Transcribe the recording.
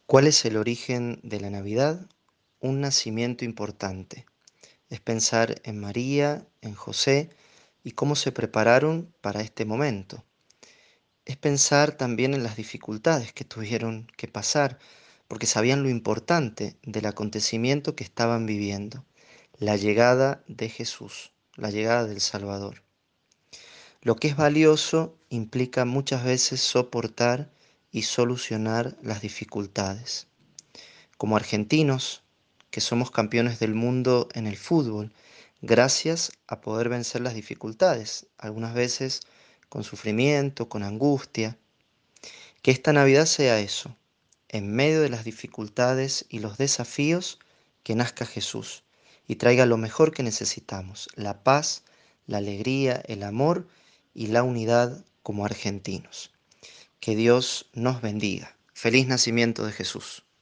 ¿Cuál es el origen de la Navidad? Un nacimiento importante. Es pensar en María, en José y cómo se prepararon para este momento. Es pensar también en las dificultades que tuvieron que pasar, porque sabían lo importante del acontecimiento que estaban viviendo, la llegada de Jesús, la llegada del Salvador. Lo que es valioso implica muchas veces soportar y solucionar las dificultades. Como argentinos, que somos campeones del mundo en el fútbol, gracias a poder vencer las dificultades, algunas veces con sufrimiento, con angustia. Que esta Navidad sea eso, en medio de las dificultades y los desafíos, que nazca Jesús y traiga lo mejor que necesitamos, la paz, la alegría, el amor y la unidad como argentinos. Que Dios nos bendiga. Feliz nacimiento de Jesús.